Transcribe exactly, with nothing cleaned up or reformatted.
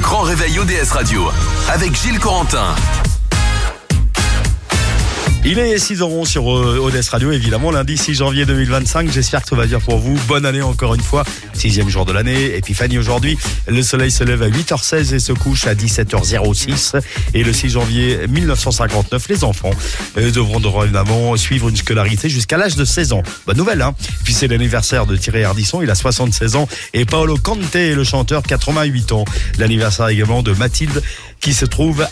grand réveil O D S Radio avec Gilles Corentin. Il est six heures onze sur O D S Radio, évidemment, lundi six janvier deux mille vingt-cinq. J'espère que ça va bien pour vous. Bonne année encore une fois. Sixième jour de l'année. Épiphanie aujourd'hui. Le soleil se lève à huit heures seize et se couche à dix-sept heures six. Et le six janvier mille neuf cent cinquante-neuf, les enfants euh, devront évidemment suivre une scolarité jusqu'à l'âge de seize ans. Bonne nouvelle, hein. Puis c'est l'anniversaire de Thierry Ardisson. Il a soixante-seize ans. Et Paolo Conte, le chanteur, quatre-vingt-huit ans. L'anniversaire également de Mathilde, qui se trouve